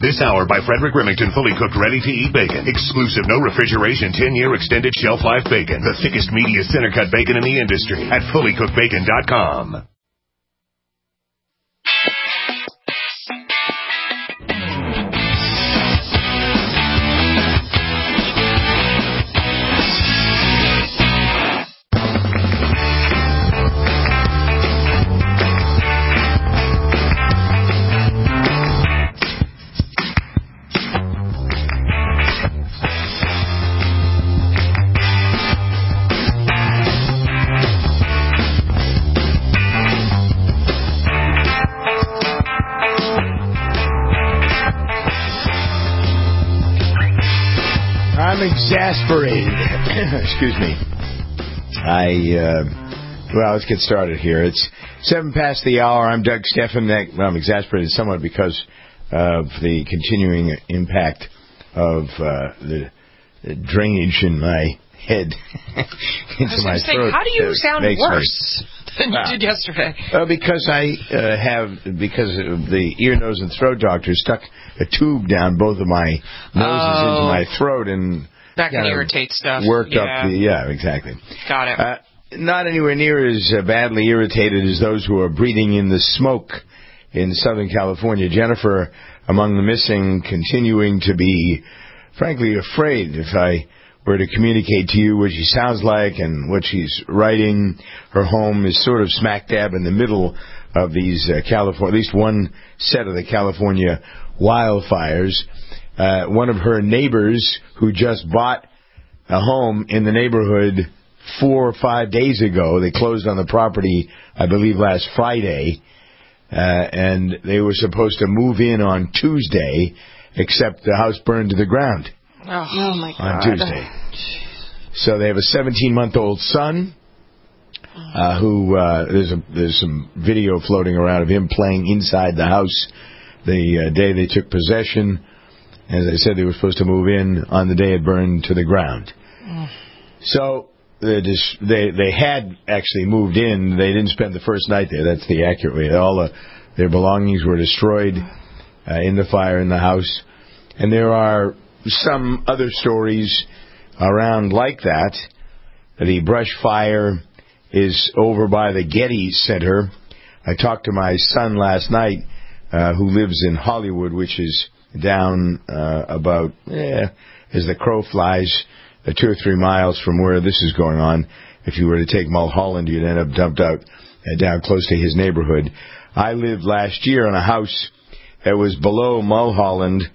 This hour by Frederick Remington, fully cooked, ready-to-eat bacon. Exclusive, no refrigeration, 10-year extended shelf life bacon. The thickest, meatiest, center-cut bacon in the industry at fullycookedbacon.com. Exasperated. Excuse me. Well, let's get started here. It's 7 past the hour. I'm Doug Stephan. I'm exasperated somewhat because of the continuing impact of the drainage in my head into my throat. How do you sound worse than you did yesterday? Because because the ear, nose, and throat doctor stuck a tube down both of my noses into my throat and that can irritate stuff. Worked up exactly. Got it. Not anywhere near as badly irritated as those who are breathing in the smoke in Southern California. Jennifer, among the missing, continuing to be, frankly, afraid if I were to communicate to you what she sounds like and what she's writing. Her home is sort of smack dab in the middle of these at least one set of the California wildfires. One of her neighbors who just bought a home in the neighborhood 4 or 5 days ago, they closed on the property, I believe, last Friday, and they were supposed to move in on Tuesday, except the house burned to the ground. Oh my God. On Tuesday. So they have a 17-month-old son who there's some video floating around of him playing inside the house the day they took possession. As I said, they were supposed to move in on the day it burned to the ground. So they had actually moved in. They didn't spend the first night there. That's the accurate way. All their belongings were destroyed in the fire in the house. And there are some other stories around like that. The brush fire is over by the Getty Center. I talked to my son last night, who lives in Hollywood, which is down about, as the crow flies, 2 or 3 miles from where this is going on. If you were to take Mulholland, you'd end up dumped out down close to his neighborhood. I lived last year in a house that was below Mulholland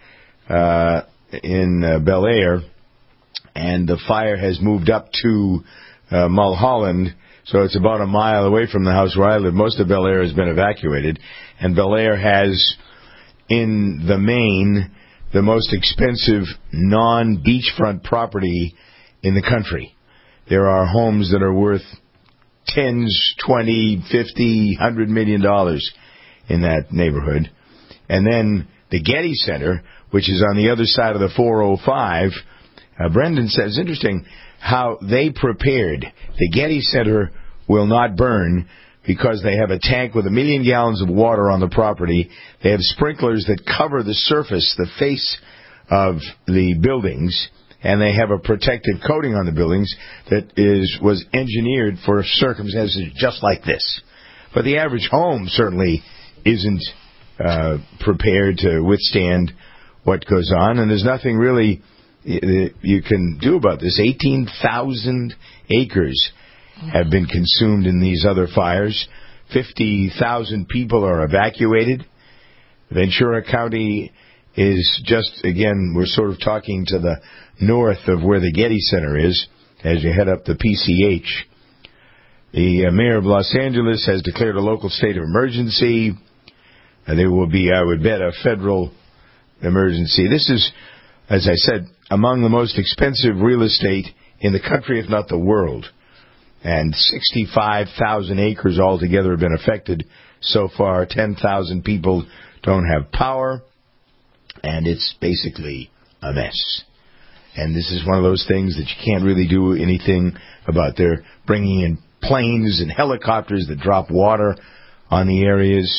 in Bel Air, and the fire has moved up to Mulholland, so it's about a mile away from the house where I live. Most of Bel Air has been evacuated, and Bel Air has, in the main, the most expensive non-beachfront property in the country. There are homes that are worth tens, 20, 50, $100 million in that neighborhood. And then the Getty Center, which is on the other side of the 405, Brendan says, interesting how they prepared. The Getty Center will not burn because they have a tank with 1 million gallons of water on the property. They have sprinklers that cover the surface, the face of the buildings, and they have a protective coating on the buildings that was engineered for circumstances just like this. But the average home certainly isn't prepared to withstand what goes on, and there's nothing really you can do about this. 18,000 acres have been consumed in these other fires. 50,000 people are evacuated. Ventura County is just, again, we're sort of talking to the north of where the Getty Center is as you head up the PCH. The mayor of Los Angeles has declared a local state of emergency. There will be, I would bet, a federal emergency. This is, as I said, among the most expensive real estate in the country, if not the world. And 65,000 acres altogether have been affected so far. 10,000 people don't have power. And it's basically a mess. And this is one of those things that you can't really do anything about. They're bringing in planes and helicopters that drop water on the areas.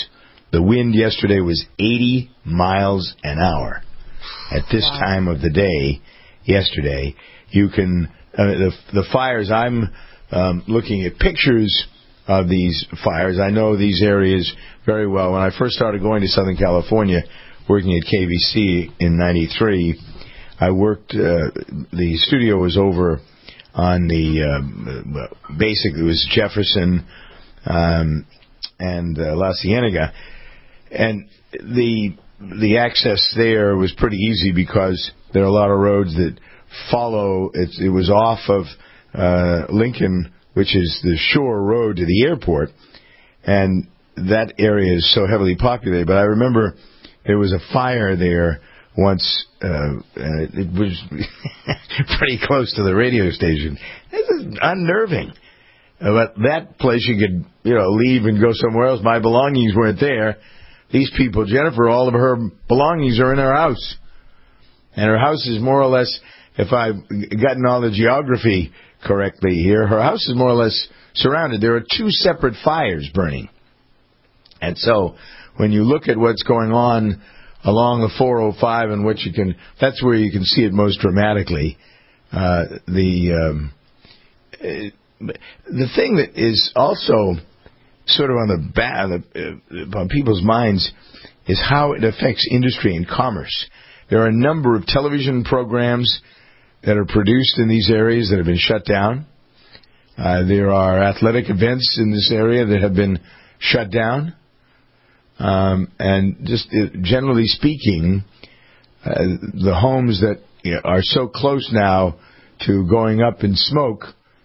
The wind yesterday was 80 miles an hour. At this time of the day, yesterday, you can the fires. I'm looking at pictures of these fires. I know these areas very well. When I first started going to Southern California, working at KVC in '93, I worked. The studio was over on the basically it was Jefferson and La Cienega, and the access there was pretty easy because there are a lot of roads that follow. It was off of Lincoln, which is the shore road to the airport, and that area is so heavily populated. But I remember there was a fire there once. It was pretty close to the radio station. This is unnerving. But that place you could, leave and go somewhere else. My belongings weren't there. These people, Jennifer, all of her belongings are in her house. And her house is more or less, if I've gotten all the geography correctly here, her house is more or less surrounded. There are two separate fires burning. And so when you look at what's going on along the 405 and that's where you can see it most dramatically. The thing that is also sort of on people's minds is how it affects industry and commerce. There are a number of television programs that are produced in these areas that have been shut down. There are athletic events in this area that have been shut down. And just generally speaking, the homes that are so close now to going up in smoke,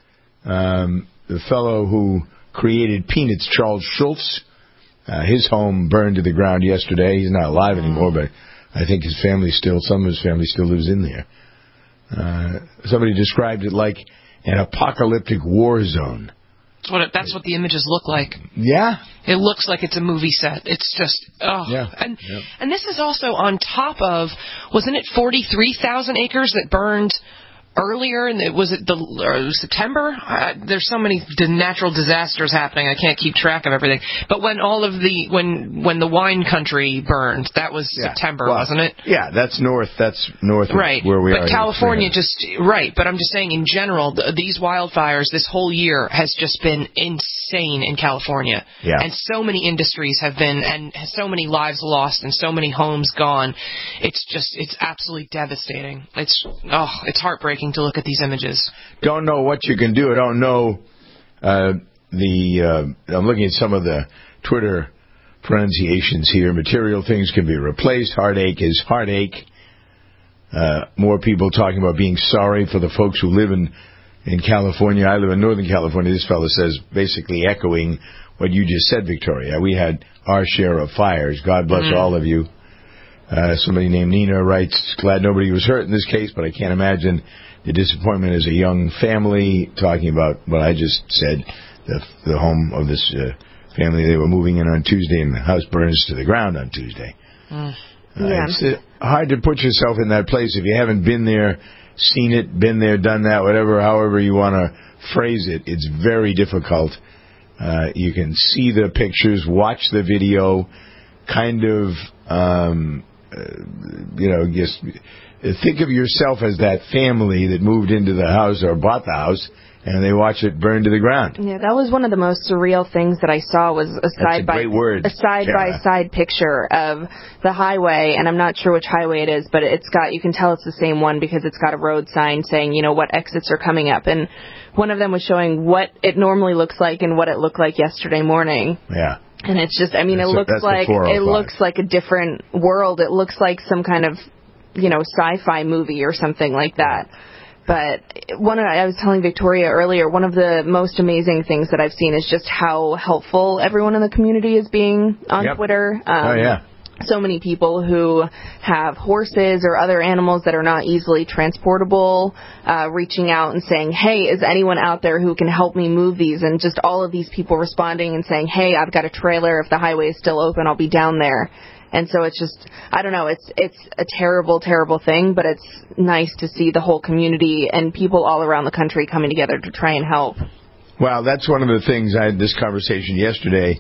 the fellow who created Peanuts, Charles Schultz, his home burned to the ground yesterday. He's not alive anymore, but I think some of his family still lives in there. Somebody described it like an apocalyptic war zone. That's what the images look like. Yeah. It looks like it's a movie set. It's just, Yeah. And this is also on top of, wasn't it 43,000 acres that burned earlier, and was it September? There's so many natural disasters happening. I can't keep track of everything. But when when the wine country burned, that was September, wasn't it? Yeah, that's north. That's north of where we are. But California But I'm just saying, in general, these wildfires this whole year has just been insane in California. Yeah. And so many industries have been, and so many lives lost, and so many homes gone. It's absolutely devastating. It's heartbreaking to look at these images. Don't know what you can do. I don't know I'm looking at some of the Twitter pronunciations here. Material things can be replaced. Heartache is heartache. More people talking about being sorry for the folks who live in California. I live in Northern California. This fellow says, basically echoing what you just said, Victoria. We had our share of fires. God bless all of you. Somebody named Nina writes, glad nobody was hurt in this case, but I can't imagine the disappointment as a young family, talking about what I just said, the home of this family. They were moving in on Tuesday, and the house burns to the ground on Tuesday. It's hard to put yourself in that place if you haven't been there, seen it, been there, done that, however you want to phrase it. It's very difficult. You can see the pictures, watch the video, kind of... just think of yourself as that family that moved into the house or bought the house, and they watch it burn to the ground. Yeah, that was one of the most surreal things that I saw, was a side-by-side picture of the highway, and I'm not sure which highway it is, but you can tell it's the same one because it's got a road sign saying, what exits are coming up, and one of them was showing what it normally looks like and what it looked like yesterday morning. Yeah. And it's just, it looks like a different world. It looks like some kind of, sci-fi movie or something like that. But I was telling Victoria earlier, one of the most amazing things that I've seen is just how helpful everyone in the community is being on Twitter. So many people who have horses or other animals that are not easily transportable, reaching out and saying, hey, is anyone out there who can help me move these? And just all of these people responding and saying, hey, I've got a trailer. If the highway is still open, I'll be down there. And so it's just, I don't know, it's a terrible, terrible thing, but it's nice to see the whole community and people all around the country coming together to try and help. Well, that's one of the things. I had this conversation yesterday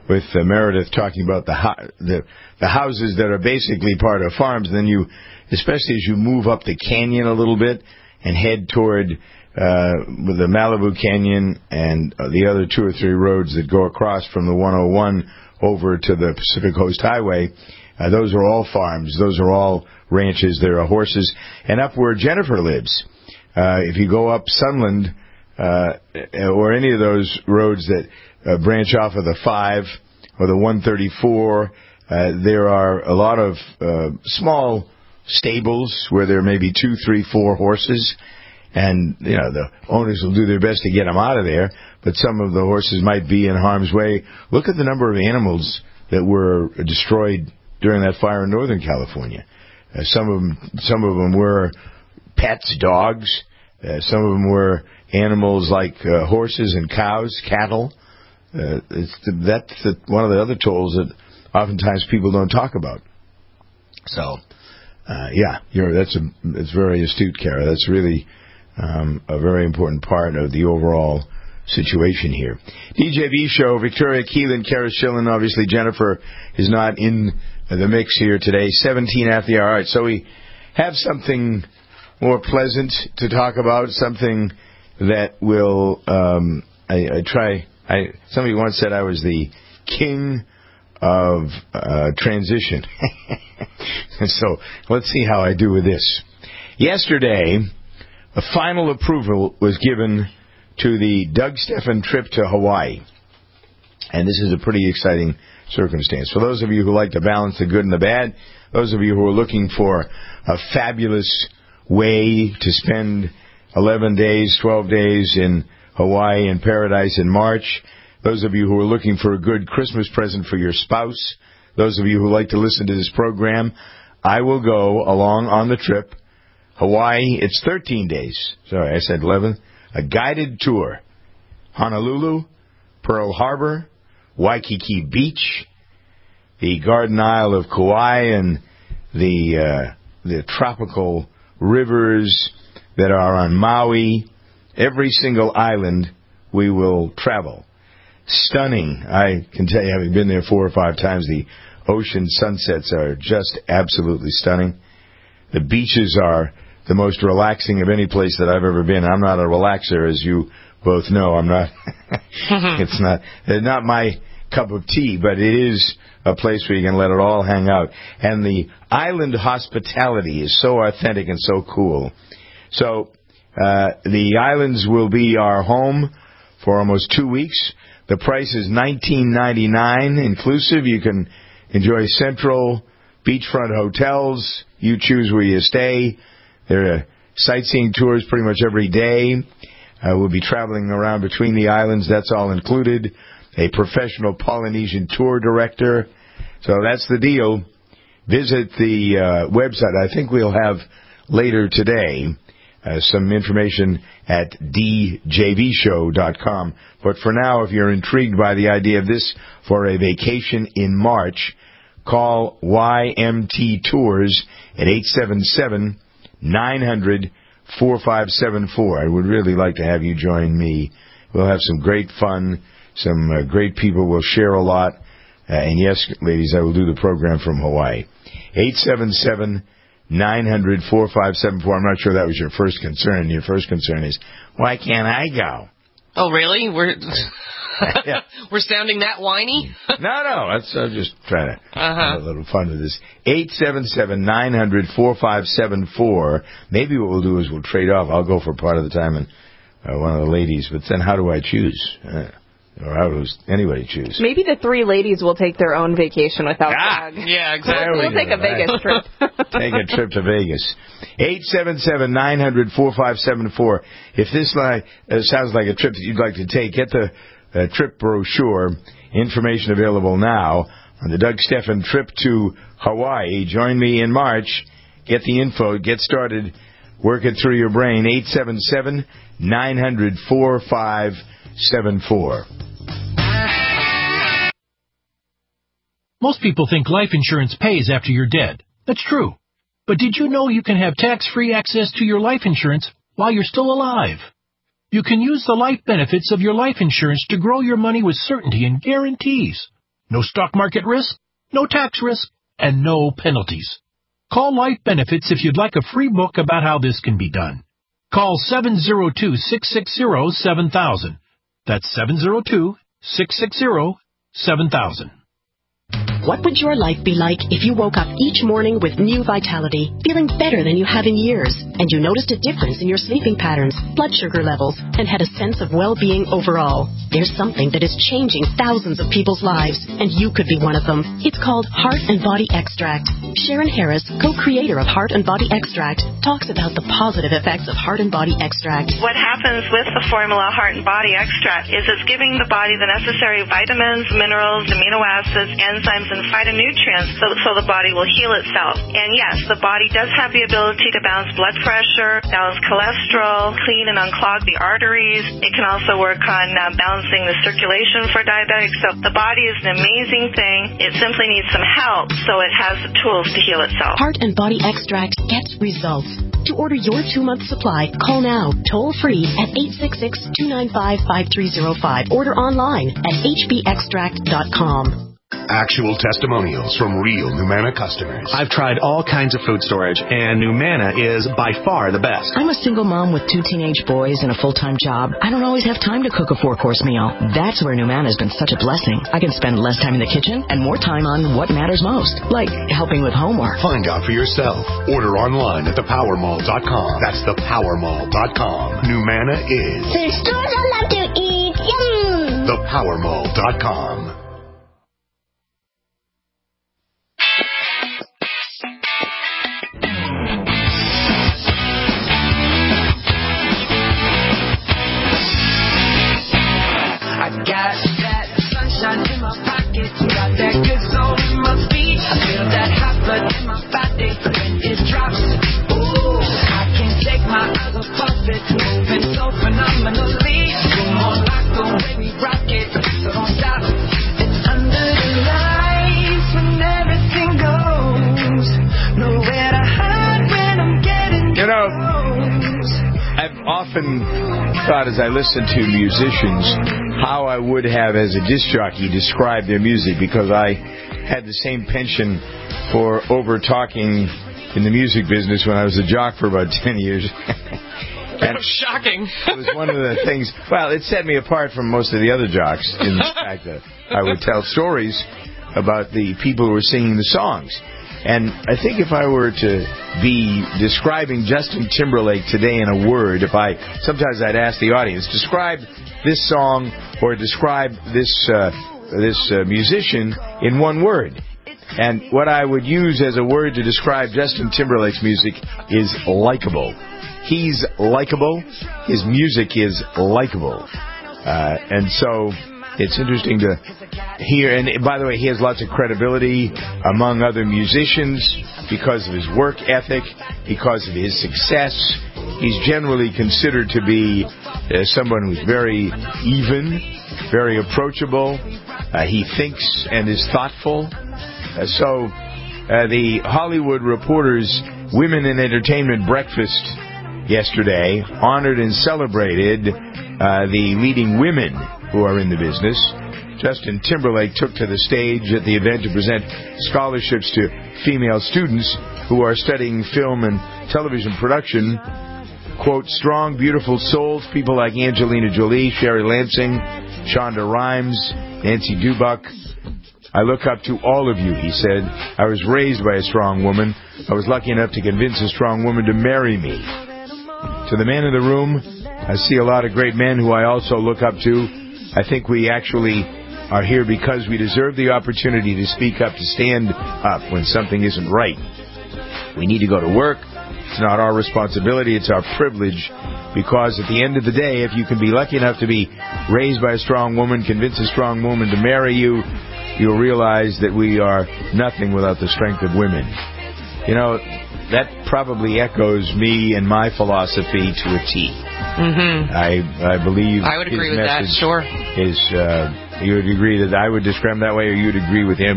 with Meredith talking about the houses that are basically part of farms. And then especially as you move up the canyon a little bit and head toward the Malibu Canyon and the other 2 or 3 roads that go across from the 101 over to the Pacific Coast Highway, those are all farms. Those are all ranches. There are horses. And up where Jennifer lives, if you go up Sunland or any of those roads that branch off of the 5 or the 134, there are a lot of small stables where there may be 2, 3, 4 horses. And, the owners will do their best to get them out of there, but some of the horses might be in harm's way. Look at the number of animals that were destroyed during that fire in Northern California. Some of them were pets, dogs. Some of them were animals like horses and cows, cattle. That's one of the other tolls that oftentimes people don't talk about. So, that's very astute, Kara. That's really a very important part of the overall situation here. DJV show, Victoria Keelan, Kara Schillen, obviously Jennifer is not in the mix here today. 17 after the hour. All right, so we have something more pleasant to talk about, something that will, somebody once said I was the king of transition. So let's see how I do with this. Yesterday, a final approval was given to the Doug Stephan trip to Hawaii. And this is a pretty exciting circumstance. For those of you who like to balance the good and the bad, those of you who are looking for a fabulous way to spend 11 days, 12 days in Hawaii and paradise in March, those of you who are looking for a good Christmas present for your spouse, those of you who like to listen to this program, I will go along on the trip. Hawaii, it's 13 days. Sorry, I said 11. A guided tour. Honolulu, Pearl Harbor, Waikiki Beach, the Garden Isle of Kauai, and the tropical rivers that are on Maui. Every single island we will travel. Stunning. I can tell you, having been there 4 or 5 times, the ocean sunsets are just absolutely stunning. The beaches are the most relaxing of any place that I've ever been. I'm not a relaxer, as you both know. I'm not. It's not my cup of tea, but it is a place where you can let it all hang out. And the island hospitality is so authentic and so cool. So the islands will be our home for almost 2 weeks. The price is $19.99 inclusive. You can enjoy central beachfront hotels. You choose where you stay. There are sightseeing tours pretty much every day. We'll be traveling around between the islands. That's all included. A professional Polynesian tour director. So that's the deal. Visit the website. I think we'll have later today some information at djvshow.com. But for now, if you're intrigued by the idea of this for a vacation in March, call YMT Tours at 877-900-4574. I would really like to have you join me. We'll have some great fun, some great people. We'll share a lot. And yes, ladies, I will do the program from Hawaii. 877-900-4574. I'm not sure that was your first concern. Your first concern is, why can't I go? Oh, really? We're sounding that whiny? No. I'm just trying to have a little fun with this. 877-900-4574. Maybe what we'll do is we'll trade off. I'll go for part of the time and one of the ladies. But then how do I choose? Or how does anybody choose? Maybe the 3 ladies will take their own vacation without Doug. Yeah, exactly. We'll take a Vegas trip. Take a trip to Vegas. 877-900-4574. If this sounds like a trip that you'd like to take, get the trip brochure. Information available now on the Doug Stephan trip to Hawaii. Join me in March. Get the info. Get started. Work it through your brain. 877-900-4574. Most people think life insurance pays after you're dead. That's true. But did you know you can have tax-free access to your life insurance while you're still alive? You can use the life benefits of your life insurance to grow your money with certainty and guarantees. No stock market risk, no tax risk, and no penalties. Call Life Benefits if you'd like a free book about how this can be done. Call 702-660-7000. That's 702-660-7000. What would your life be like if you woke up each morning with new vitality, feeling better than you have in years, and you noticed a difference in your sleeping patterns, blood sugar levels, and had a sense of well-being overall? There's something that is changing thousands of people's lives, and you could be one of them. It's called Heart and Body Extract. Sharon Harris, co-creator of Heart and Body Extract, talks about the positive effects of Heart and Body Extract. What happens with the formula Heart and Body Extract is it's giving the body the necessary vitamins, minerals, amino acids, enzymes, and phytonutrients so the body will heal itself. And yes, the body does have the ability to balance blood pressure, balance cholesterol, clean and unclog the arteries. It can also work on balancing the circulation for diabetics. So the body is an amazing thing. It simply needs some help so it has the tools to heal itself. Heart and Body Extract gets results. To order your 2-month supply, call now, toll-free at 866-295-5305. Order online at hbextract.com. Actual testimonials from real Numana customers. I've tried all kinds of food storage, and Numana is by far the best. I'm a single mom with 2 teenage boys and a full-time job. I don't always have time to cook a 4-course meal. That's where Numana has been such a blessing. I can spend less time in the kitchen and more time on what matters most, like helping with homework. Find out for yourself. Order online at thepowermall.com. That's thepowermall.com. Numana is food stores I love to eat. Yum! Thepowermall.com. Got that sunshine in my pocket, got that good soul in my feet. I feel that hot blood in my body when it drops. Ooh, I can't take my eyes off it, moving so phenomenally. Come on, like the way we rock it, so don't stop. It's under the lights when everything goes, nowhere to hide when I'm getting close. I've often thought as I listen to musicians how I would have as a disc jockey described their music, because I had the same penchant for over-talking in the music business when I was a jock for about 10 years. And shocking. It was one of the things, well, it set me apart from most of the other jocks in the fact that I would tell stories about the people who were singing the songs. And I think if I were to be describing Justin Timberlake today in a word, sometimes I'd ask the audience, describe this song or describe this musician in one word. And what I would use as a word to describe Justin Timberlake's music is likable. He's likable. His music is likable. And so it's interesting to hear. And by the way, he has lots of credibility among other musicians because of his work ethic, because of his success. He's generally considered to be someone who's very even, very approachable. He thinks and is thoughtful. So the Hollywood Reporter's Women in Entertainment Breakfast yesterday honored and celebrated the leading women who are in the business. Justin Timberlake took to the stage at the event to present scholarships to female students who are studying film and television production. Quote, strong, beautiful souls, people like Angelina Jolie, Sherry Lansing, Shonda Rhimes, Nancy Dubuck. I look up to all of you, he said. I was raised by a strong woman. I was lucky enough to convince a strong woman to marry me. To the men in the room, I see a lot of great men who I also look up to. I think we actually are here because we deserve the opportunity to speak up, to stand up when something isn't right. We need to go to work. It's not our responsibility, it's our privilege, because at the end of the day, if you can be lucky enough to be raised by a strong woman, convince a strong woman to marry you, you'll realize that we are nothing without the strength of women. You know, that probably echoes me and my philosophy to a T. Mm-hmm. I believe I would agree with that, sure. You would agree that I would describe him that way, or you'd agree with him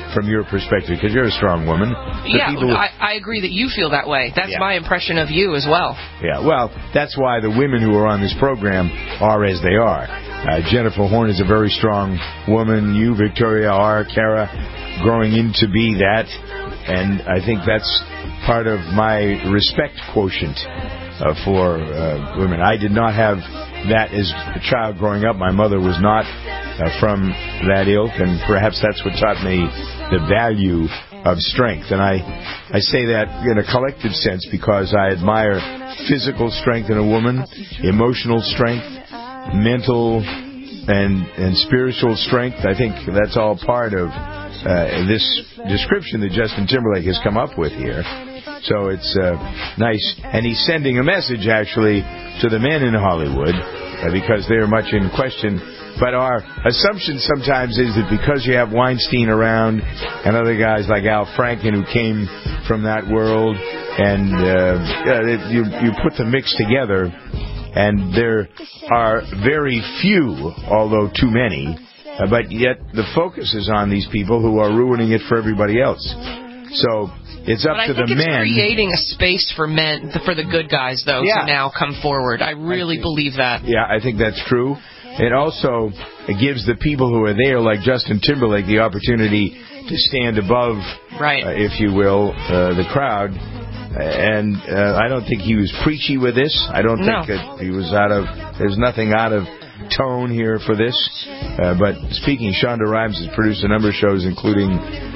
from your perspective, because you're a strong woman. I agree that you feel that way. That's my impression of you as well. Yeah, well, that's why the women who are on this program are as they are. Jennifer Horn is a very strong woman. You, Victoria, are, Kara, growing into be that. And I think that's part of my respect quotient for women. I did not have that as a child growing up. My mother was not from that ilk, and perhaps that's what taught me the value of strength. And I say that in a collective sense because I admire physical strength in a woman, emotional strength, mental and spiritual strength. I think that's all part of this description that Justin Timberlake has come up with here. So it's nice. And he's sending a message, actually, to the men in Hollywood because they're much in question. But our assumption sometimes is that because you have Weinstein around and other guys like Al Franken who came from that world, and you put the mix together, and there are very few, although too many, but yet the focus is on these people who are ruining it for everybody else. So it's up to the men. It's creating a space for men, for the good guys, though, to now come forward. I really believe that. Yeah, I think that's true. It also gives the people who are there, like Justin Timberlake, the opportunity to stand above, if you will, the crowd. And I don't think he was preachy with this. I don't think that he was there's nothing out of tone here for this. But speaking, Shonda Rhimes has produced a number of shows, including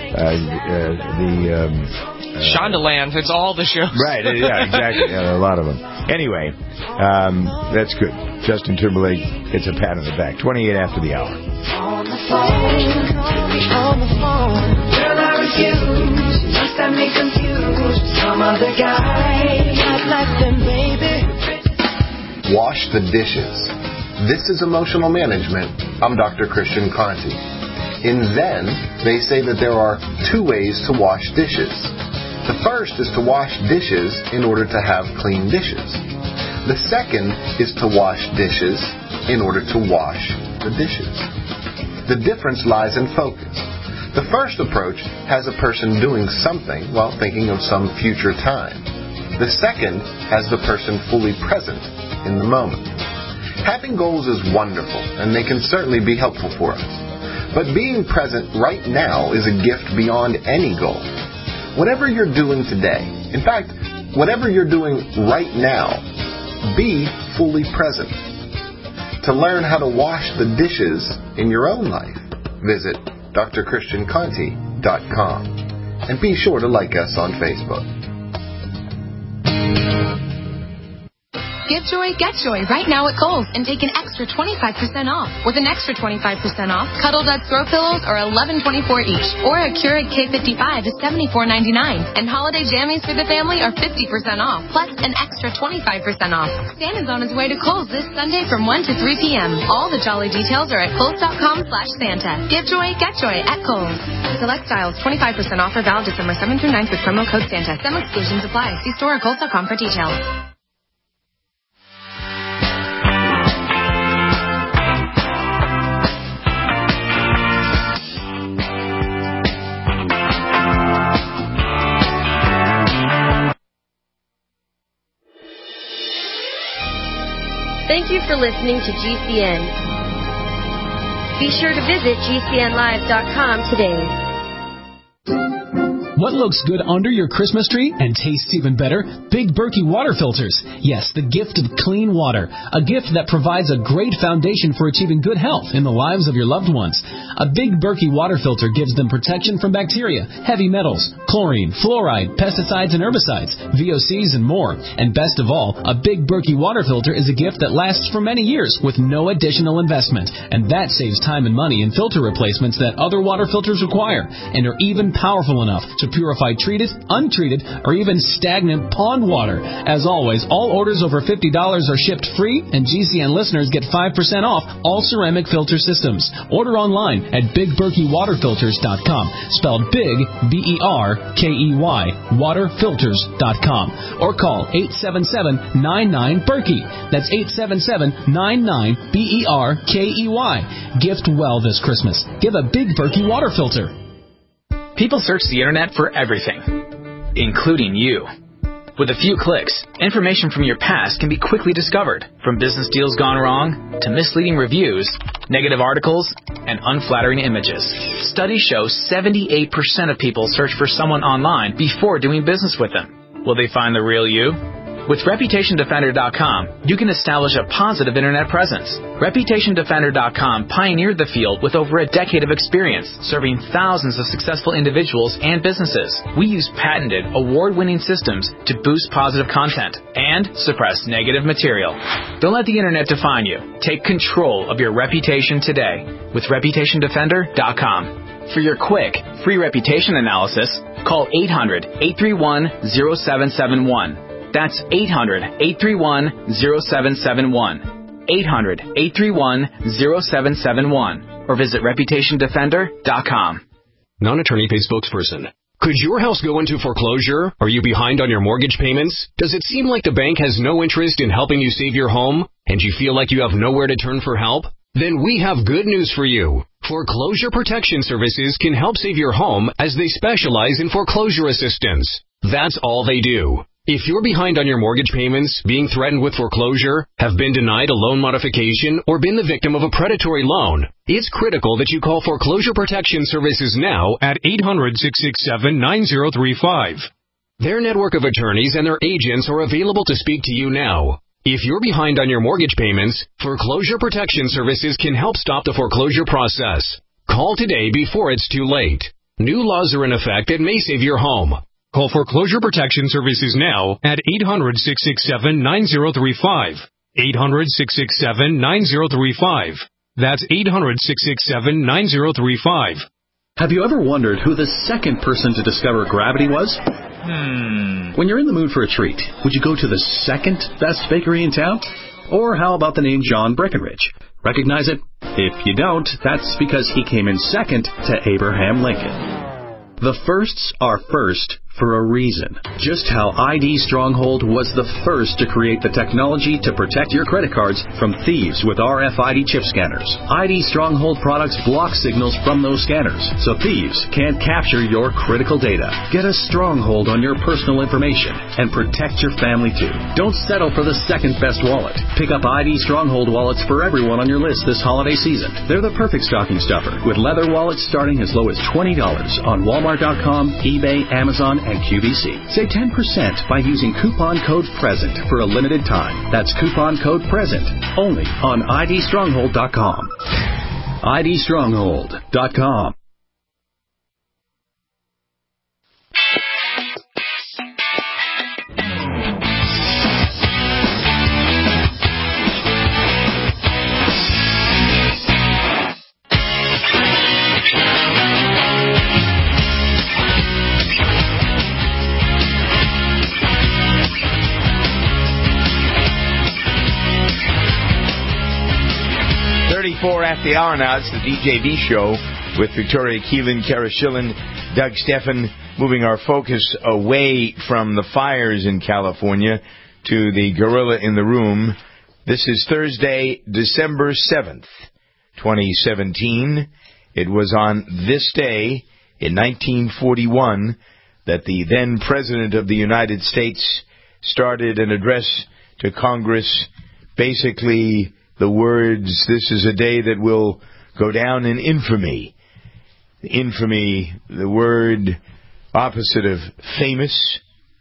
Shondaland. It's all the shows. Right, yeah, exactly. Yeah, a lot of them. Anyway, that's good. Justin Timberlake gets a pat on the back. 28 after the hour. On the phone. Girl, I refuse. You must have me confused with some other guy. Not like them, baby. Wash the dishes. This is Emotional Management. I'm Dr. Christian Conti. In Zen, they say that there are two ways to wash dishes. The first is to wash dishes in order to have clean dishes. The second is to wash dishes in order to wash the dishes. The difference lies in focus. The first approach has a person doing something while thinking of some future time. The second has the person fully present in the moment. Having goals is wonderful, and they can certainly be helpful for us. But being present right now is a gift beyond any goal. Whatever you're doing today, in fact, whatever you're doing right now, be fully present. To learn how to wash the dishes in your own life, visit drchristianconti.com. And be sure to like us on Facebook. Give joy, get joy right now at Kohl's and take an extra 25% off. With an extra 25% off, Cuddle Duck throw pillows are $11.24 each, or a Keurig K55 is $74.99, and holiday jammies for the family are 50% off, plus an extra 25% off. Santa's on his way to Kohl's this Sunday from 1 to 3 p.m. All the jolly details are at Kohl's.com/Santa. Give joy, get joy at Kohl's. Select styles, 25% off are valid December 7th through 9th with promo code Santa. Some exclusions apply. See store or Kohl's.com for details. Thank you for listening to GCN. Be sure to visit GCNlive.com today. What looks good under your Christmas tree and tastes even better? Big Berkey water filters. Yes, the gift of clean water. A gift that provides a great foundation for achieving good health in the lives of your loved ones. A Big Berkey water filter gives them protection from bacteria, heavy metals, chlorine, fluoride, pesticides and herbicides, VOCs and more. And best of all, a Big Berkey water filter is a gift that lasts for many years with no additional investment. And that saves time and money in filter replacements that other water filters require and are even powerful enough to purify treated, untreated, or even stagnant pond water. As always, all orders over $50 are shipped free, and GCN listeners get 5% off all ceramic filter systems. Order online at BigBerkeyWaterFilters.com, spelled Big, B-E-R-K-E-Y, waterfilters.com, or call 877-99-BERKEY. That's 877-99-BERKEY. Gift well this Christmas. Give a Big Berkey water filter. People search the internet for everything, including you. With a few clicks, information from your past can be quickly discovered, from business deals gone wrong to misleading reviews, negative articles, and unflattering images. Studies show 78% of people search for someone online before doing business with them. Will they find the real you? With ReputationDefender.com, you can establish a positive internet presence. ReputationDefender.com pioneered the field with over a decade of experience, serving thousands of successful individuals and businesses. We use patented, award-winning systems to boost positive content and suppress negative material. Don't let the internet define you. Take control of your reputation today with ReputationDefender.com. For your quick, free reputation analysis, call 800-831-0771. That's 800-831-0771. 800-831-0771. Or visit ReputationDefender.com. Non-attorney paid spokesperson. Could your house go into foreclosure? Are you behind on your mortgage payments? Does it seem like the bank has no interest in helping you save your home? And you feel like you have nowhere to turn for help? Then we have good news for you. Foreclosure Protection Services can help save your home as they specialize in foreclosure assistance. That's all they do. If you're behind on your mortgage payments, being threatened with foreclosure, have been denied a loan modification, or been the victim of a predatory loan, it's critical that you call Foreclosure Protection Services now at 800-667-9035. Their network of attorneys and their agents are available to speak to you now. If you're behind on your mortgage payments, Foreclosure Protection Services can help stop the foreclosure process. Call today before it's too late. New laws are in effect that may save your home. Call Foreclosure Protection Services now at 800-667-9035. 800-667-9035. That's 800-667-9035. Have you ever wondered who the second person to discover gravity was? When you're in the mood for a treat, would you go to the second best bakery in town? Or how about the name John Breckenridge? Recognize it? If you don't, that's because he came in second to Abraham Lincoln. The firsts are first for a reason. Just how ID Stronghold was the first to create the technology to protect your credit cards from thieves with RFID chip scanners. ID Stronghold products block signals from those scanners, so thieves can't capture your critical data. Get a stronghold on your personal information and protect your family too. Don't settle for the second best wallet. Pick up ID Stronghold wallets for everyone on your list this holiday season. They're the perfect stocking stuffer, with leather wallets starting as low as $20 on Walmart.com, eBay, Amazon, and QVC. Save 10% by using coupon code PRESENT for a limited time. That's coupon code PRESENT only on IDStronghold.com. IDStronghold.com. At the hour now, it's the DJB show with Victoria Keelan, Kara Schillen, Doug Steffen, moving our focus away from the fires in California to the gorilla in the room. This is Thursday, December 7th, 2017. It was on this day in 1941 that the then President of the United States started an address to Congress, basically the words, "This is a day that will go down in infamy." Infamy, the word opposite of famous.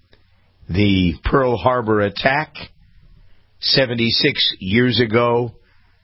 The Pearl Harbor attack, 76 years ago.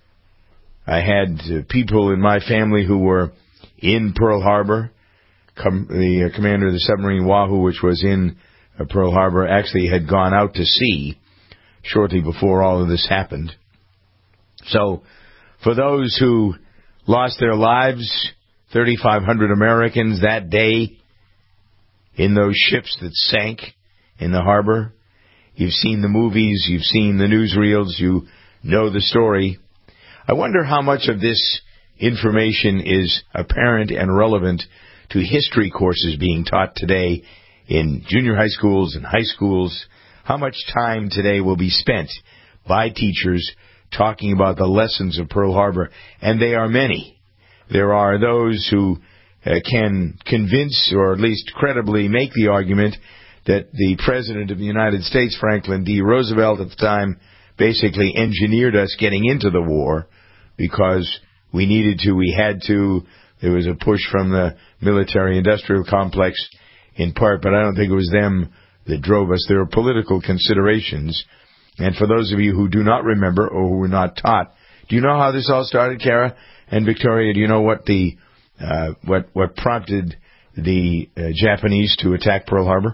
I had people in my family who were in Pearl Harbor. The commander of the submarine Wahoo, which was in Pearl Harbor, actually had gone out to sea shortly before all of this happened. So, for those who lost their lives, 3,500 Americans that day in those ships that sank in the harbor, you've seen the movies, you've seen the newsreels, you know the story. I wonder how much of this information is apparent and relevant to history courses being taught today in junior high schools and high schools. How much time today will be spent by teachers talking about the lessons of Pearl Harbor, and they are many. There are those who can convince or at least credibly make the argument that the President of the United States, Franklin D. Roosevelt at the time, basically engineered us getting into the war because we needed to, we had to. There was a push from the military-industrial complex in part, but I don't think it was them that drove us. There were political considerations. And for those of you who do not remember or who were not taught, do you know how this all started, Kara and Victoria? Do you know what the what prompted the Japanese to attack Pearl Harbor?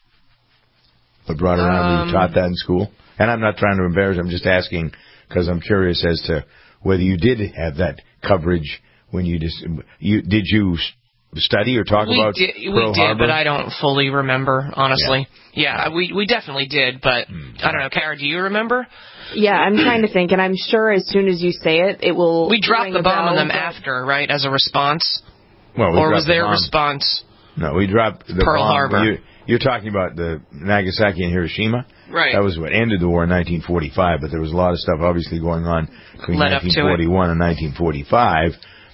What brought it around? You taught that in school? And I'm not trying to embarrass. I'm just asking because I'm curious as to whether you did have that coverage when you did you study or talk about Pearl Harbor? We did, but I don't fully remember, honestly. Yeah, we definitely did, but I don't know. Kara, do you remember? Yeah, I'm trying to think, and I'm sure as soon as you say it, it will. We dropped the bomb on them after, right, as a response? Well, or was there a response? No, we dropped the Pearl bomb. Harbor. You're talking about the Nagasaki and Hiroshima? Right. That was what ended the war in 1945, but there was a lot of stuff obviously going on between 1941 and 1945.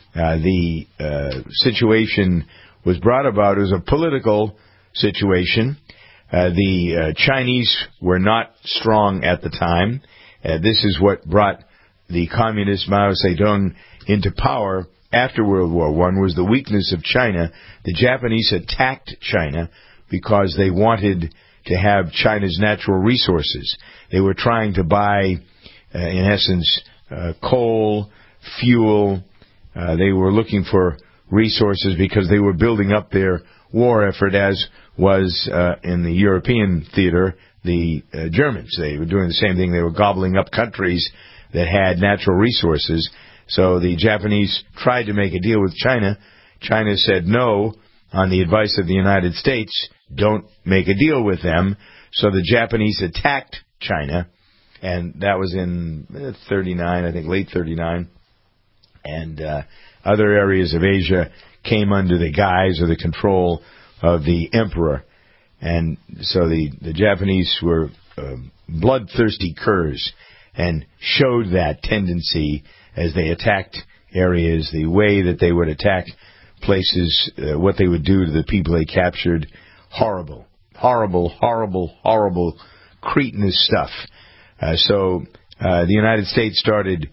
The situation was brought about. It was a political situation. The Chinese were not strong at the time. This is what brought the communist Mao Zedong into power after World War I, was the weakness of China. The Japanese attacked China because they wanted to have China's natural resources. They were trying to buy, in essence, coal, fuel. They were looking for resources because they were building up their war effort, as was in the European theater, the Germans. They were doing the same thing. They were gobbling up countries that had natural resources. So the Japanese tried to make a deal with China. China said no on the advice of the United States. Don't make a deal with them. So the Japanese attacked China, and that was in 39, I think, late 39. And other areas of Asia came under the guise or the control of the emperor. And so the Japanese were bloodthirsty curs and showed that tendency as they attacked areas, the way that they would attack places, what they would do to the people they captured. Horrible, horrible, horrible, horrible, cretinous stuff. So the United States started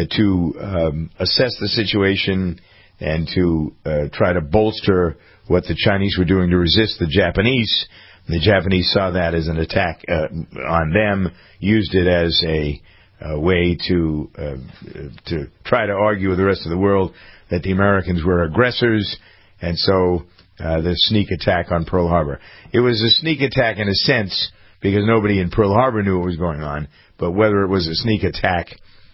to assess the situation and to try to bolster what the Chinese were doing to resist the Japanese. The Japanese saw that as an attack on them, used it as a way to try to argue with the rest of the world that the Americans were aggressors, and so the sneak attack on Pearl Harbor. It was a sneak attack in a sense because nobody in Pearl Harbor knew what was going on, but whether it was a sneak attack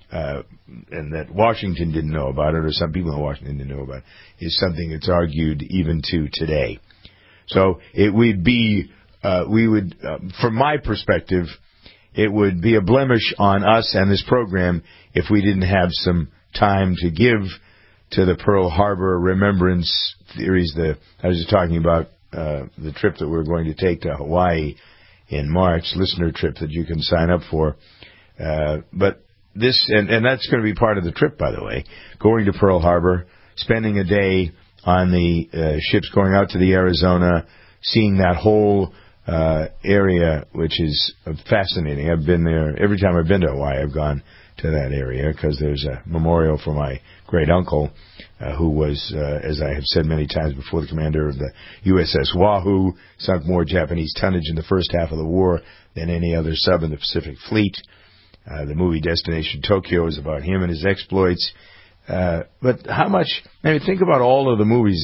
and that Washington didn't know about it, or some people in Washington didn't know about it, is something that's argued even to today. So it would be, from my perspective, it would be a blemish on us and this program if we didn't have some time to give to the Pearl Harbor remembrance theories. I was just talking about the trip that we're going to take to Hawaii in March, listener trip that you can sign up for. But this, and that's going to be part of the trip, by the way, going to Pearl Harbor, spending a day on the ships going out to the Arizona, seeing that whole area, which is fascinating. I've been there. Every time I've been to Hawaii, I've gone to that area because there's a memorial for my great uncle, who was, as I have said many times before, the commander of the USS Wahoo, sunk more Japanese tonnage in the first half of the war than any other sub in the Pacific Fleet. The movie Destination Tokyo is about him and his exploits. But how much, I mean, think about all of the movies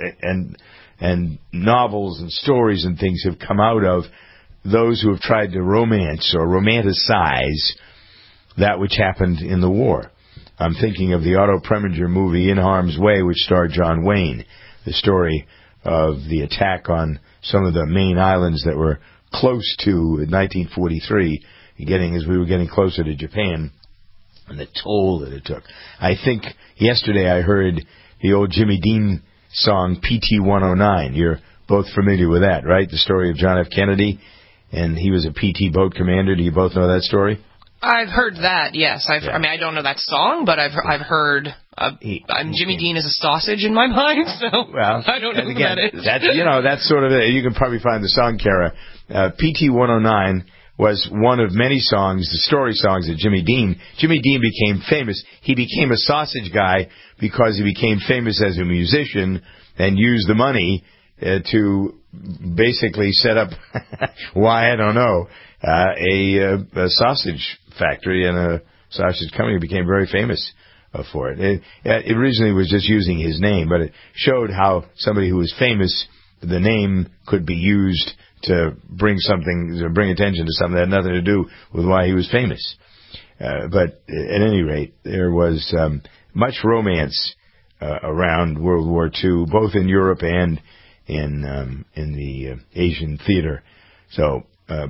and novels and stories and things have come out of those who have tried to romance or romanticize that which happened in the war. I'm thinking of the Otto Preminger movie In Harm's Way, which starred John Wayne, the story of the attack on some of the main islands that were close to, in 1943, as we were getting closer to Japan, and the toll that it took. I think yesterday I heard the old Jimmy Dean song, PT-109. You're both familiar with that, right? The story of John F. Kennedy, and he was a PT boat commander. Do you both know that story? I've heard that. Yes, I mean, I don't know that song, but I've heard. Jimmy Dean is a sausage in my mind, so I don't know who that is. That's sort of you can probably find the song, Kara. PT 109 was one of many songs, the story songs of Jimmy Dean. Jimmy Dean became famous. He became a sausage guy because he became famous as a musician and used the money to basically set up, why I don't know, a sausage factory and a sausage company. Became very famous for it. It originally was just using his name, but it showed how somebody who was famous, the name could be used to bring attention to something that had nothing to do with why he was famous. But at any rate, there was much romance around World War II, both in Europe and in the Asian theater. So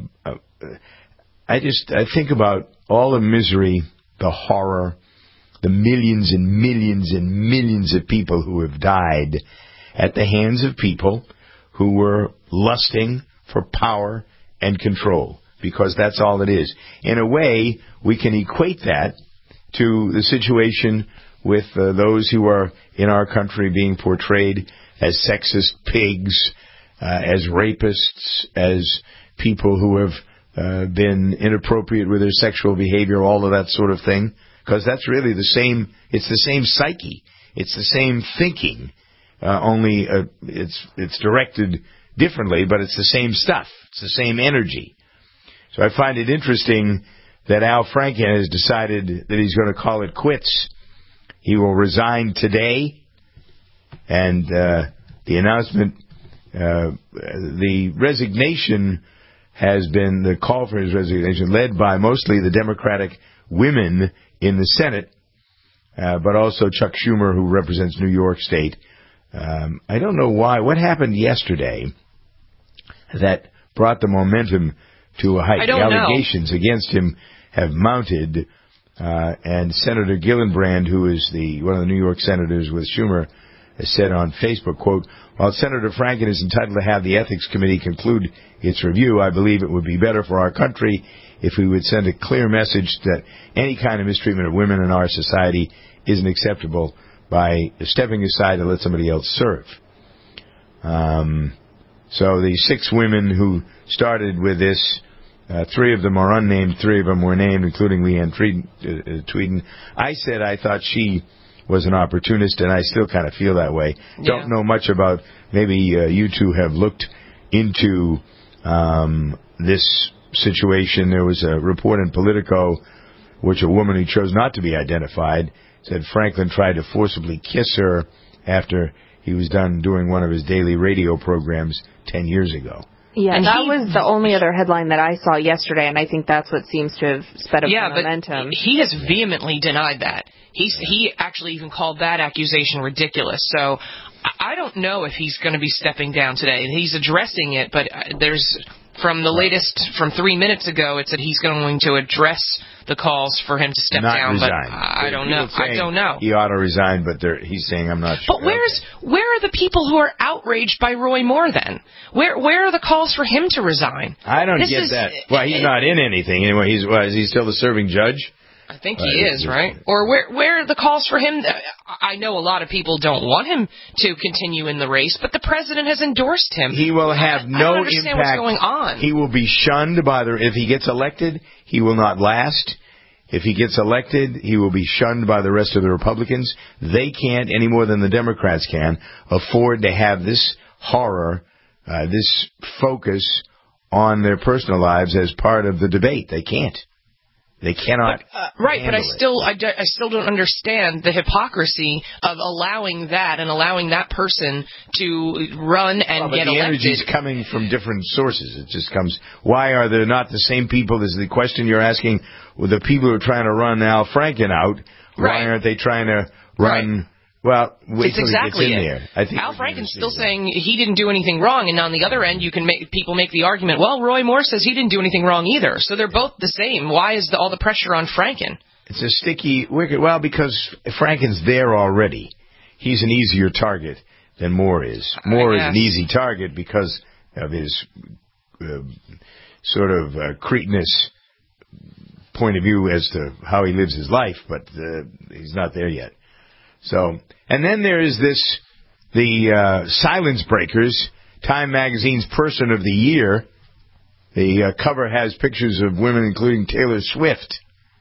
I think about all the misery, the horror, the millions and millions and millions of people who have died at the hands of people who were lusting for power and control, because that's all it is. In a way, we can equate that to the situation with those who are in our country being portrayed as sexist pigs, as rapists, as people who have been inappropriate with their sexual behavior, all of that sort of thing. Because that's really it's the same psyche. It's the same thinking, only it's directed differently, but it's the same stuff. It's the same energy. So I find it interesting that Al Franken has decided that he's going to call it quits. He will resign today, and the announcement, the resignation has been, the call for his resignation, led by mostly the Democratic women in the Senate, but also Chuck Schumer, who represents New York State. I don't know why. What happened yesterday that brought the momentum to a height? The allegations against him have mounted, and Senator Gillibrand, who is one of the New York senators with Schumer, has said on Facebook, quote, "While Senator Franken is entitled to have the Ethics Committee conclude its review, I believe it would be better for our country if we would send a clear message that any kind of mistreatment of women in our society isn't acceptable by stepping aside to let somebody else serve." So the 6 women who started with this, 3 of them are unnamed, 3 of them were named, including Leanne Tweeden. I said I thought she was an opportunist, and I still kind of feel that way. Yeah. Don't know much about, maybe you two have looked into this situation. There was a report in Politico, which a woman who chose not to be identified said Franklin tried to forcibly kiss her after he was done doing one of his daily radio programs 10 years ago. Yeah, and that was the only other headline that I saw yesterday, and I think that's what seems to have sped up the momentum. But he has vehemently denied that. He actually even called that accusation ridiculous. So I don't know if he's going to be stepping down today. He's addressing it, but there's, from the latest, from 3 minutes ago, it said he's going to address the calls for him to step down. Resign. But I don't know. I don't know. He ought to resign, but he's saying I'm not sure. But where are the people who are outraged by Roy Moore then? Where are the calls for him to resign? I don't get that. Well, he's not in anything anyway. Is he still the serving judge? I think he is, right? Or where are the calls for him? I know a lot of people don't want him to continue in the race, but the president has endorsed him. He will have no impact. I don't understand what's going on. He will be shunned if he gets elected, he will not last. If he gets elected, he will be shunned by the rest of the Republicans. They can't, any more than the Democrats can, afford to have this horror, this focus on their personal lives as part of the debate. They can't. They cannot. Right, but I still don't understand the hypocrisy of allowing that and allowing that person to run and get elected. The energy is coming from different sources. It just comes. Why are there not the same people? Is the question you're asking? Well, the people who are trying to run Al Franken out. Why aren't they trying to run? Right. Well, wait till he gets in there. I think Al Franken's still saying he didn't do anything wrong, and on the other end, people make the argument, well, Roy Moore says he didn't do anything wrong either. So they're both the same. Why is all the pressure on Franken? It's a sticky wicket. Well, because Franken's there already. He's an easier target than Moore is. Moore is an easy target because of his sort of cretinous point of view as to how he lives his life, but he's not there yet. So, and then there is the Silence Breakers, Time Magazine's Person of the Year. The cover has pictures of women, including Taylor Swift.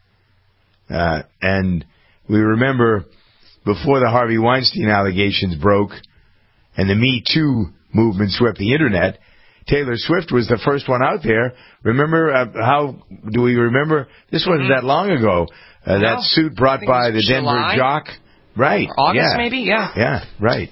And we remember before the Harvey Weinstein allegations broke and the Me Too movement swept the Internet, Taylor Swift was the first one out there. Remember, how do we remember? This wasn't that long ago. That suit brought by the Denver Jock. Right. Or August, maybe? Yeah. Yeah, right.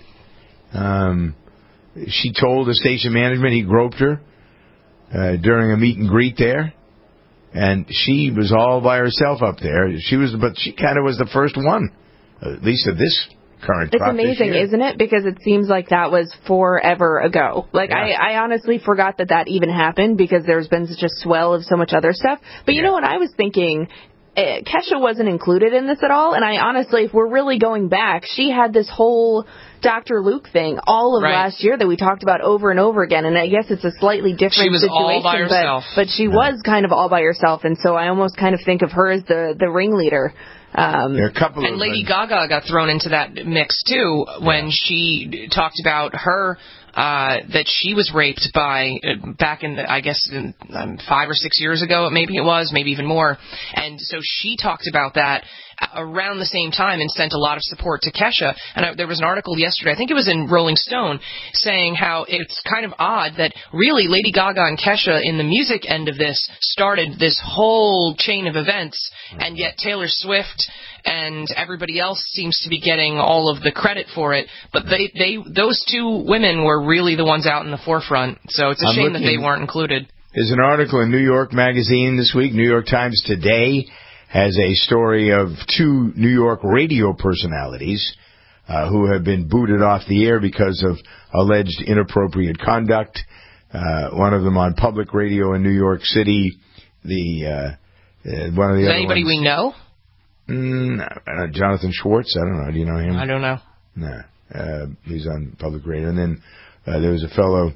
She told the station management he groped her during a meet and greet there. And she was all by herself up there. But she kind of was the first one, at least of this current crop. It's amazing, isn't it? Because it seems like that was forever ago. Like, yeah. I honestly forgot that even happened because there's been such a swell of so much other stuff. But you know what I was thinking? Kesha wasn't included in this at all. And I honestly, if we're really going back, she had this whole Dr. Luke thing all of last year that we talked about over and over again. And I guess it's a slightly different situation. She was all by herself. But she was kind of all by herself. And so I almost kind of think of her as the ringleader. And Lady Gaga got thrown into that mix, too, when she talked about her that she was raped by back in, 5 or 6 years ago, maybe it was, maybe even more. And so she talked about that around the same time and sent a lot of support to Kesha. And there was an article yesterday, I think it was in Rolling Stone, saying how it's kind of odd that really Lady Gaga and Kesha in the music end of this started this whole chain of events, and yet Taylor Swift and everybody else seems to be getting all of the credit for it. But those two women were really the ones out in the forefront. So it's a shame that they weren't included. There's an article in New York Magazine this week, New York Times Today, has a story of two New York radio personalities who have been booted off the air because of alleged inappropriate conduct. One of them on public radio in New York City. One of the Is other anybody ones, we know? Jonathan Schwartz. I don't know. Do you know him? I don't know. No. He's on public radio. And then there was a fellow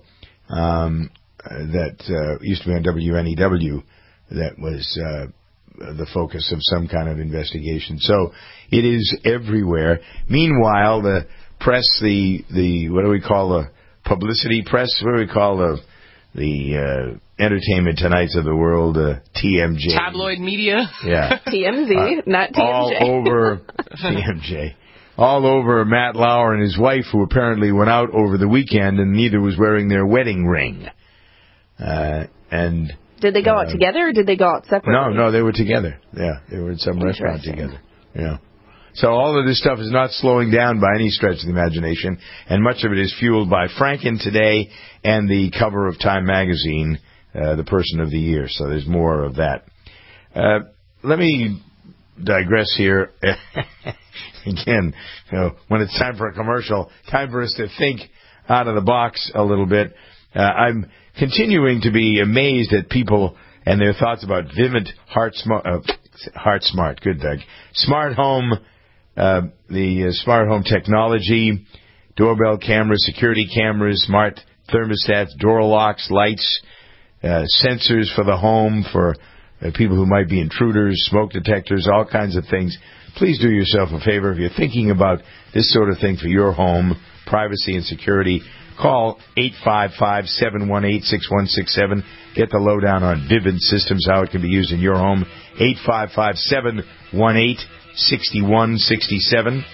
that used to be on WNEW that was the focus of some kind of investigation. So it is everywhere. Meanwhile, the press, the what do we call the publicity press? What do we call the Entertainment Tonights of the world, TMJ. Tabloid media? Yeah. TMZ, not TMJ. All over TMJ. All over Matt Lauer and his wife, who apparently went out over the weekend and neither was wearing their wedding ring. And did they go out together or did they go out separately? No, they were together. Yeah, they were at some restaurant together. Yeah. So all of this stuff is not slowing down by any stretch of the imagination, and much of it is fueled by Franken Today and the cover of Time Magazine, the Person of the Year. So there's more of that. Let me digress here. Again, when it's time for a commercial, time for us to think out of the box a little bit. I'm continuing to be amazed at people and their thoughts about Vivint HeartSmart. Good, Doug. Smart home, the smart home technology, doorbell cameras, security cameras, smart thermostats, door locks, lights, sensors for the home, for people who might be intruders, smoke detectors, all kinds of things. Please do yourself a favor. If you're thinking about this sort of thing for your home, privacy and security, call 855-718-6167. Get the lowdown on Vivint Systems, how it can be used in your home. 855-718-6167.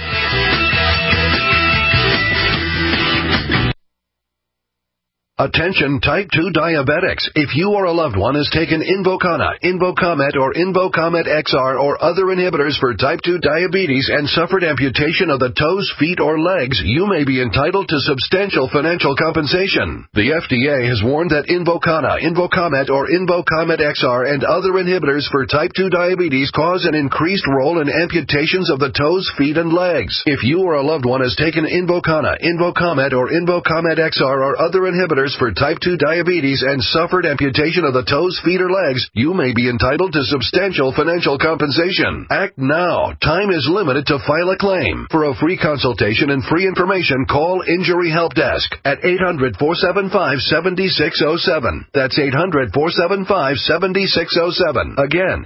Attention type 2 diabetics. If you or a loved one has taken Invokana, Invokamet, or Invokamet XR or other inhibitors for type 2 diabetes and suffered amputation of the toes, feet, or legs, you may be entitled to substantial financial compensation. The FDA has warned that Invokana, Invokamet, or Invokamet XR and other inhibitors for type 2 diabetes cause an increased role in amputations of the toes, feet, and legs. If you or a loved one has taken Invokana, Invokamet, or Invokamet XR or other inhibitors inhibitors for type 2 diabetes and suffered amputation of the toes, feet, or legs, you may be entitled to substantial financial compensation. Act now. Time is limited to file a claim. For a free consultation and free information, call Injury Help Desk at 800-475-7607. That's 800-475-7607. Again,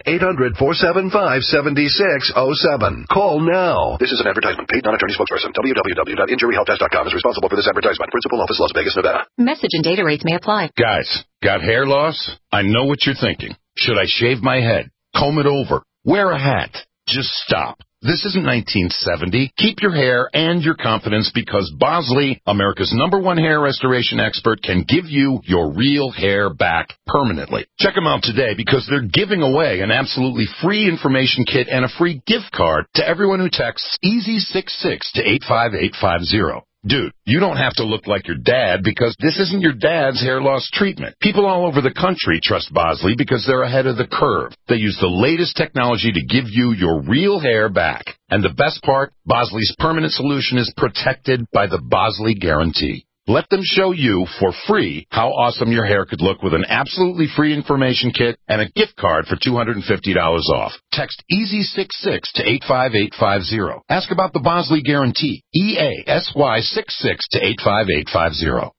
800-475-7607. Call now. This is an advertisement paid non-attorney spokesperson. www.injuryhelpdesk.com is responsible for this advertisement. Principal office, Las Vegas, Nevada. Message and data rates may apply. Guys, got hair loss? I know what you're thinking. Should I shave my head? Comb it over? Wear a hat? Just stop. This isn't 1970. Keep your hair and your confidence because Bosley, America's #1 hair restoration expert, can give you your real hair back permanently. Check them out today because they're giving away an absolutely free information kit and a free gift card to everyone who texts EASY66 to 85850. Dude, you don't have to look like your dad because this isn't your dad's hair loss treatment. People all over the country trust Bosley because they're ahead of the curve. They use the latest technology to give you your real hair back. And the best part, Bosley's permanent solution is protected by the Bosley Guarantee. Let them show you for free how awesome your hair could look with an absolutely free information kit and a gift card for $250 off. Text EASY66 to 85850. Ask about the Bosley Guarantee. EASY66 to 85850.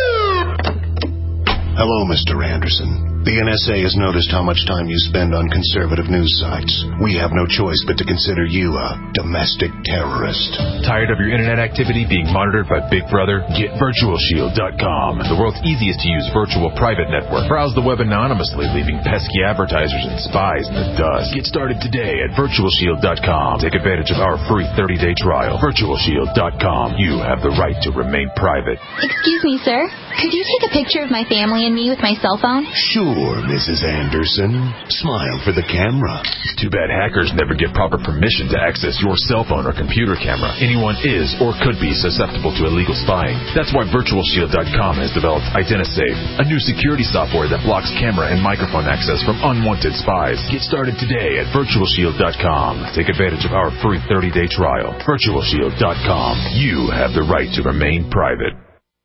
Hello, Mr. Anderson. The NSA has noticed how much time you spend on conservative news sites. We have no choice but to consider you a domestic terrorist. Tired of your internet activity being monitored by Big Brother? Get VirtualShield.com, the world's easiest to use virtual private network. Browse the web anonymously, leaving pesky advertisers and spies in the dust. Get started today at VirtualShield.com. Take advantage of our free 30-day trial. VirtualShield.com. You have the right to remain private. Excuse me, sir. Could you take a picture of my family and me with my cell phone? Sure, Mrs. Anderson. Smile for the camera. Too bad hackers never get proper permission to access your cell phone or computer camera. Anyone is or could be susceptible to illegal spying. That's why VirtualShield.com has developed IdentiSafe, a new security software that blocks camera and microphone access from unwanted spies. Get started today at VirtualShield.com. Take advantage of our free 30-day trial. VirtualShield.com. You have the right to remain private.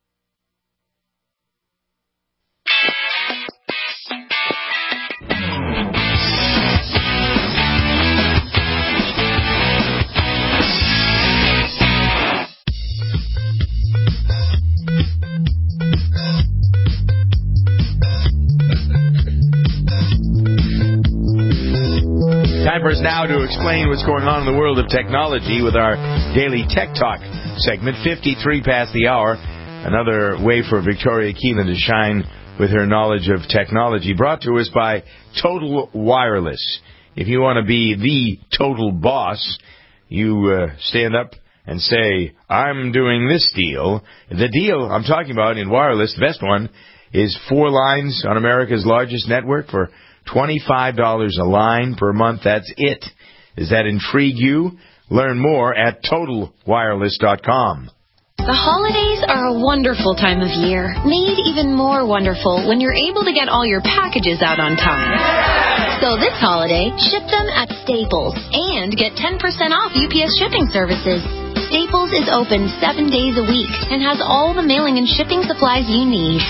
Time for us now to explain what's going on in the world of technology with our daily Tech Talk segment, 53 past the hour. Another way for Victoria Keelan to shine with her knowledge of technology, brought to us by Total Wireless. If you want to be the total boss, you stand up and say, I'm doing this deal. The deal I'm talking about in wireless, the best one, is 4 lines on America's largest network for $25 a line per month. That's it. Does that intrigue you? Learn more at TotalWireless.com. The holidays are a wonderful time of year, made even more wonderful when you're able to get all your packages out on time. So this holiday, ship them at Staples and get 10% off UPS shipping services. Staples is open 7 days a week and has all the mailing and shipping supplies you need.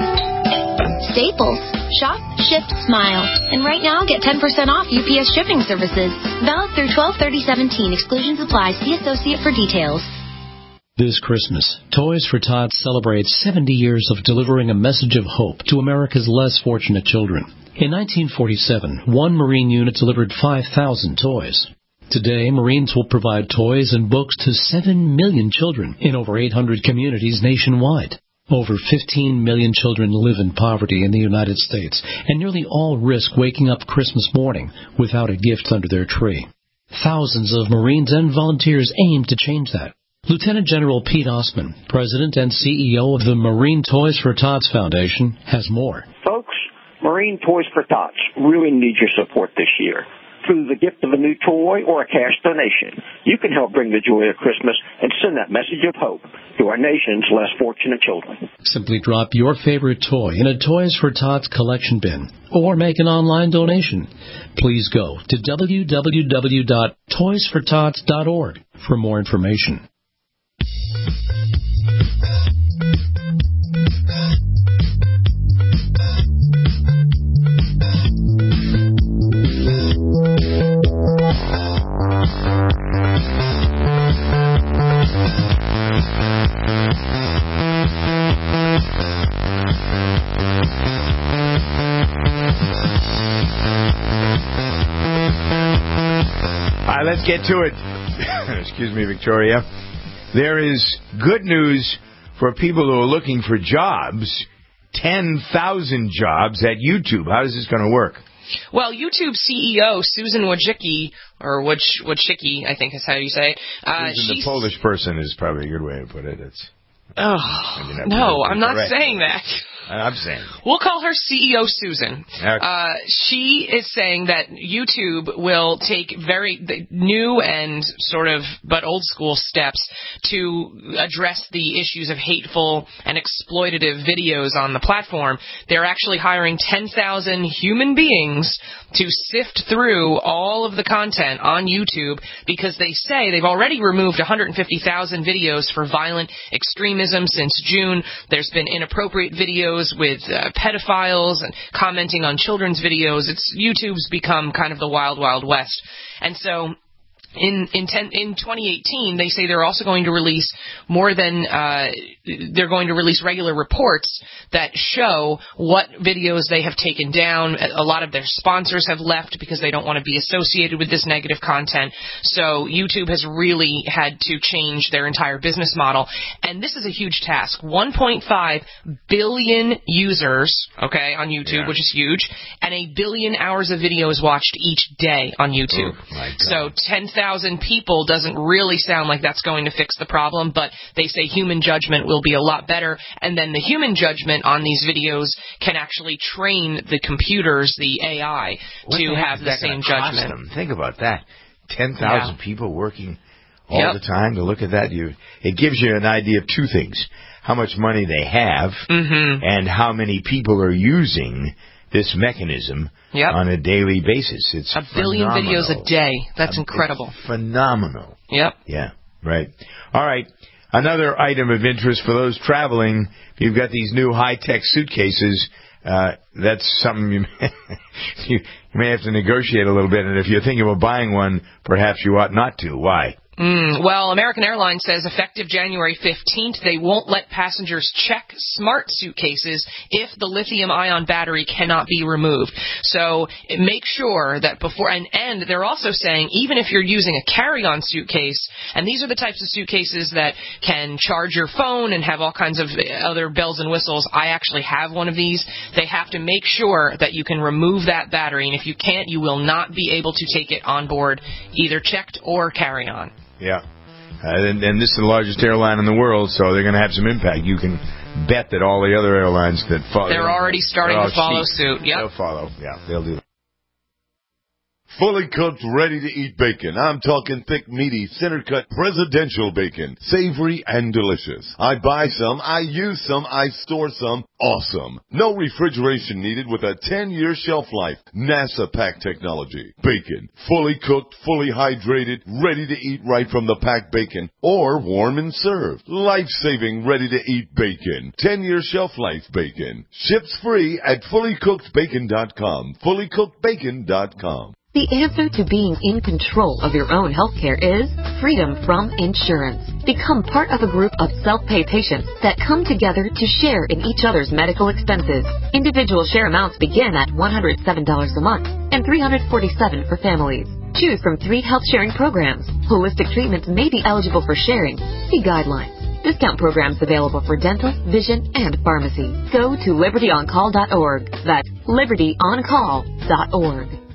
Staples. Shop, ship, smile. And right now, get 10% off UPS shipping services. Valid through 12/30/17. Exclusions apply. See associate for details. This Christmas, Toys for Tots celebrates 70 years of delivering a message of hope to America's less fortunate children. In 1947, one Marine unit delivered 5,000 toys. Today, Marines will provide toys and books to 7 million children in over 800 communities nationwide. Over 15 million children live in poverty in the United States, and nearly all risk waking up Christmas morning without a gift under their tree. Thousands of Marines and volunteers aim to change that. Lieutenant General Pete Osman, President and CEO of the Marine Toys for Tots Foundation, has more. Folks, Marine Toys for Tots really need your support this year. Through the gift of a new toy or a cash donation, you can help bring the joy of Christmas and send that message of hope to our nation's less fortunate children. Simply drop your favorite toy in a Toys for Tots collection bin or make an online donation. Please go to www.toysfortots.org for more information. let's get to it. Excuse me, Victoria. There is good news for people who are looking for jobs. 10,000 jobs at YouTube. How is this going to work? Well, YouTube CEO Susan Wojcicki, or Wojcicki, I think is how you say it. The Polish person is probably a good way to put it. No, I'm not saying that. I'm saying. We'll call her CEO Susan. Okay. She is saying that YouTube will take very new and sort of but old school steps to address the issues of hateful and exploitative videos on the platform. They're actually hiring 10,000 human beings to sift through all of the content on YouTube because they say they've already removed 150,000 videos for violent extremism since June. There's been inappropriate videos with pedophiles and commenting on children's videos. YouTube's become kind of the wild, wild west. And so in 2018, they say they're also going to release they're going to release regular reports that show what videos they have taken down. A lot of their sponsors have left because they don't want to be associated with this negative content. So YouTube has really had to change their entire business model. And this is a huge task. 1.5 billion users, on YouTube, which is huge, and 1 billion hours of videos watched each day on YouTube. So 10,000 people doesn't really sound like that's going to fix the problem, but they say human judgment will be a lot better, and then the human judgment on these videos can actually train the computers, the AI, to have the same judgment. Think about that. 10,000 people working all the time to look at that. It gives you an idea of two things. How much money they have and how many people are using this mechanism on a daily basis. It's 1 billion videos a day. That's incredible. It's phenomenal. Yep. Yeah, right. All right. Another item of interest for those traveling, you've got these new high-tech suitcases. That's something you may have to negotiate a little bit. And if you're thinking about buying one, perhaps you ought not to. Why? Well, American Airlines says effective January 15th, they won't let passengers check smart suitcases if the lithium-ion battery cannot be removed. So make sure that before, and they're also saying even if you're using a carry-on suitcase, and these are the types of suitcases that can charge your phone and have all kinds of other bells and whistles. I actually have one of these. They have to make sure that you can remove that battery, and if you can't, you will not be able to take it on board, either checked or carry-on. Yeah. And this is the largest airline in the world, so they're going to have some impact. You can bet that all the other airlines that follow... They're already starting to follow suit. Yep. They'll follow. Yeah, they'll do that. Fully cooked, ready-to-eat bacon. I'm talking thick, meaty, center-cut, presidential bacon. Savory and delicious. I buy some, I use some, I store some. Awesome. No refrigeration needed with a 10-year shelf life. NASA pack technology. Bacon. Fully cooked, fully hydrated, ready to eat right from the packed bacon. Or warm and served. Life-saving, ready-to-eat bacon. 10-year shelf life bacon. Ships free at fullycookedbacon.com. Fullycookedbacon.com. The answer to being in control of your own healthcare is freedom from insurance. Become part of a group of self-pay patients that come together to share in each other's medical expenses. Individual share amounts begin at $107 a month and $347 for families. Choose from 3 health-sharing programs. Holistic treatments may be eligible for sharing. See guidelines. Discount programs available for dental, vision, and pharmacy. Go to libertyoncall.org. That's libertyoncall.org.